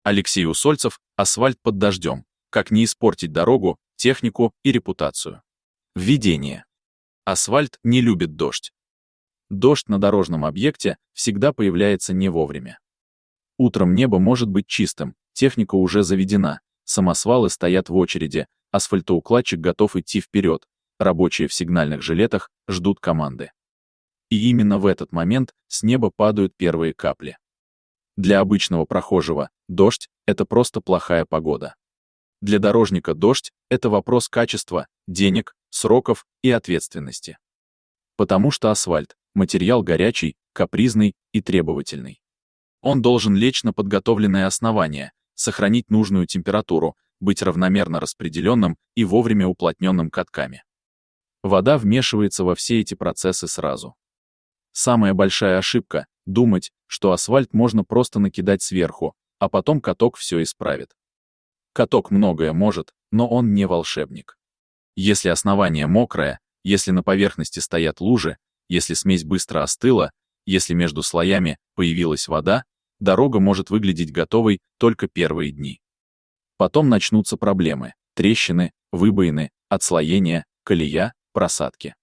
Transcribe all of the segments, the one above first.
Алексей Усольцев, асфальт под дождем. Как не испортить дорогу, технику и репутацию. Введение. Асфальт не любит дождь. Дождь на дорожном объекте всегда появляется не вовремя. Утром небо может быть чистым, техника уже заведена, самосвалы стоят в очереди, асфальтоукладчик готов идти вперед, рабочие в сигнальных жилетах ждут команды. И именно в этот момент с неба падают первые капли. Для обычного прохожего дождь — это просто плохая погода. Для дорожника дождь — это вопрос качества, денег, сроков и ответственности. Потому что асфальт — материал горячий, капризный и требовательный. Он должен лечь на подготовленное основание, сохранить нужную температуру, быть равномерно распределенным и вовремя уплотненным катками. Вода вмешивается во все эти процессы сразу. Самая большая ошибка — думать, что асфальт можно просто накидать сверху, а потом каток все исправит. Каток многое может, но он не волшебник. Если основание мокрое, если на поверхности стоят лужи, если смесь быстро остыла, если между слоями появилась вода, дорога может выглядеть готовой только первые дни. Потом начнутся проблемы: трещины, выбоины, отслоения, колея, просадки.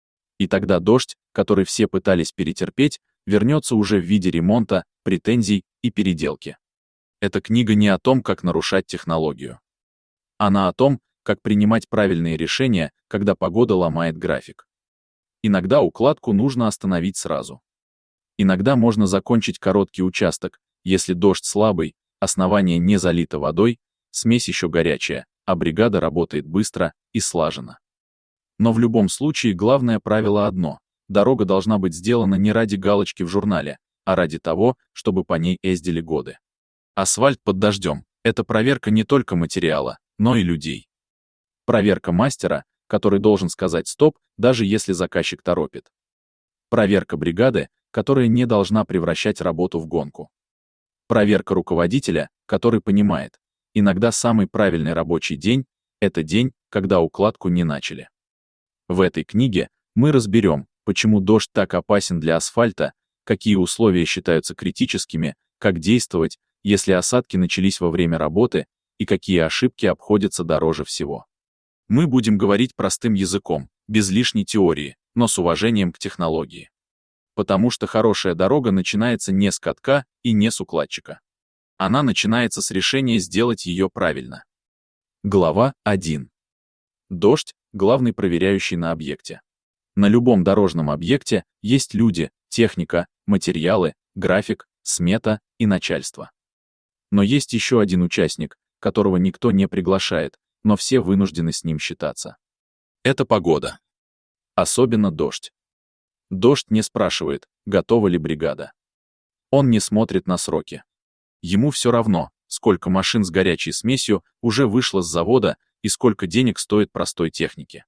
И тогда дождь, который все пытались перетерпеть, вернется уже в виде ремонта, претензий и переделки. Эта книга не о том, как нарушать технологию. Она о том, как принимать правильные решения, когда погода ломает график. Иногда укладку нужно остановить сразу. Иногда можно закончить короткий участок, если дождь слабый, основание не залито водой, смесь еще горячая, а бригада работает быстро и слаженно. Но в любом случае главное правило одно: дорога должна быть сделана не ради галочки в журнале, а ради того, чтобы по ней ездили годы. Асфальт под дождем — это проверка не только материала, но и людей. Проверка мастера, который должен сказать «стоп», даже если заказчик торопит. Проверка бригады, которая не должна превращать работу в гонку. Проверка руководителя, который понимает: иногда самый правильный рабочий день — это день, когда укладку не начали. В этой книге мы разберем, почему дождь так опасен для асфальта, какие условия считаются критическими, как действовать, если осадки начались во время работы, и какие ошибки обходятся дороже всего. Мы будем говорить простым языком, без лишней теории, но с уважением к технологии. Потому что хорошая дорога начинается не с катка и не с укладчика. Она начинается с решения сделать ее правильно. Глава 1. Дождь — главный проверяющий на объекте. На любом дорожном объекте есть люди, техника, материалы, график, смета и начальство. Но есть еще один участник, которого никто не приглашает, но все вынуждены с ним считаться. Это погода. Особенно дождь. Дождь не спрашивает, готова ли бригада. Он не смотрит на сроки. Ему все равно, сколько машин с горячей смесью уже вышло с завода и сколько денег стоит простой технике.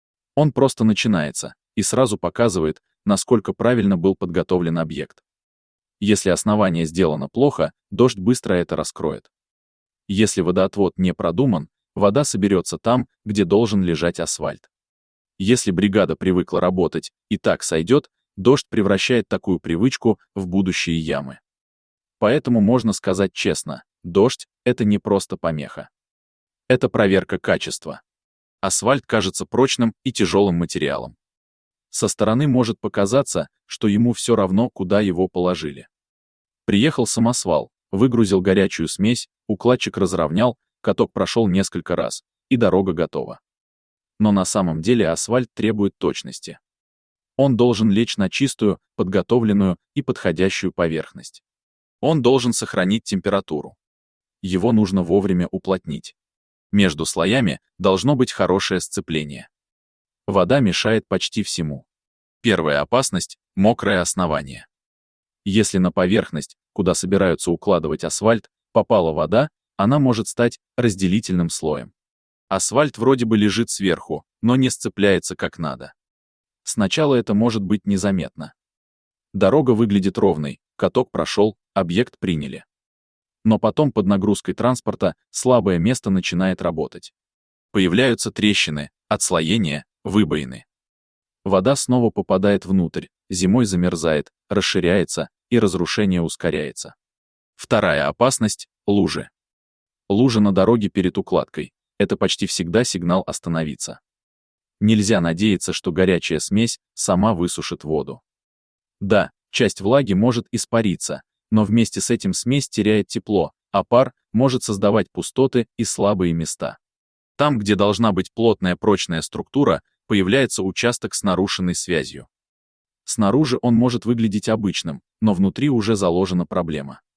Он просто начинается и сразу показывает, насколько правильно был подготовлен объект. Если основание сделано плохо, дождь быстро это раскроет. Если водоотвод не продуман, вода соберется там, где должен лежать асфальт. Если бригада привыкла работать и так сойдет, дождь превращает такую привычку в будущие ямы. Поэтому можно сказать честно: дождь — это не просто помеха. Это проверка качества. Асфальт кажется прочным и тяжелым материалом. Со стороны может показаться, что ему все равно, куда его положили. Приехал самосвал, выгрузил горячую смесь, укладчик разровнял, каток прошел несколько раз, и дорога готова. Но на самом деле асфальт требует точности. Он должен лечь на чистую, подготовленную и подходящую поверхность. Он должен сохранить температуру. Его нужно вовремя уплотнить. Между слоями должно быть хорошее сцепление. Вода мешает почти всему. Первая опасность — мокрое основание. Если на поверхность, куда собираются укладывать асфальт, попала вода, она может стать разделительным слоем. Асфальт вроде бы лежит сверху, но не сцепляется как надо. Сначала это может быть незаметно. Дорога выглядит ровной, каток прошел, объект приняли. Но потом под нагрузкой транспорта слабое место начинает работать. Появляются трещины, отслоения, выбоины. Вода снова попадает внутрь, зимой замерзает, расширяется, и разрушение ускоряется. Вторая опасность — Лужи. Лужа на дороге перед укладкой – это почти всегда сигнал остановиться. Нельзя надеяться, что горячая смесь сама высушит воду. Да, часть влаги может испариться, но вместе с этим смесь теряет тепло, а пар может создавать пустоты и слабые места. Там, где должна быть плотная прочная структура, появляется участок с нарушенной связью. Снаружи он может выглядеть обычным, но внутри уже заложена проблема.